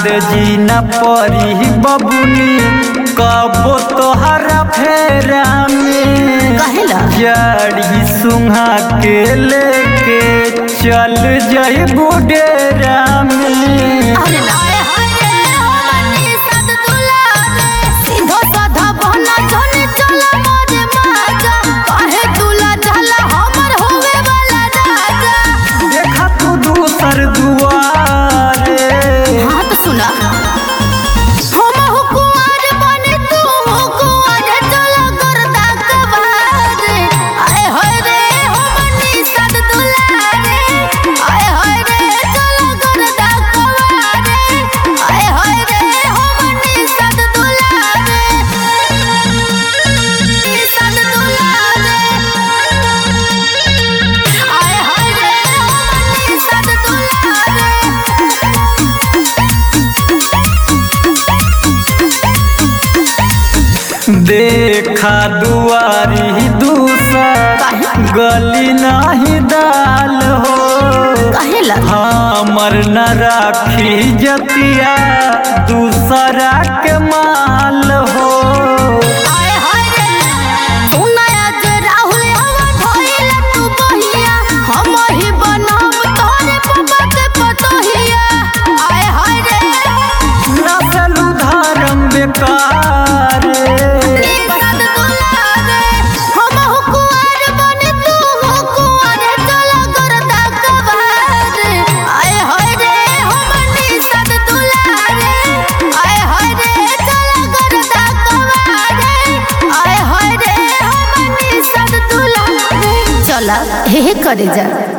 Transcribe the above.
याद जी न परी बबुनी कबो तोहरा फेरा में जड़ी सुहा के लेके चल जइबू डेरा में। देखा तू दूसर दुआरे हाँ तो सुना हम हुकुआर बने तू हुकुआर चलो करदा कबार आए होय रे हमनी सद दुलारे आए होय रे चलो करदा कबार आए होय रे हमनी सद दुलारे सद दुलारे आए होय रे हमनी सद दुलारे। देखा दुआरी दूसर गली नहीं दाल हो हमर न राखी जतिया दूसरा के माल हो। नसल धर्म बेकार चला हे करे जा।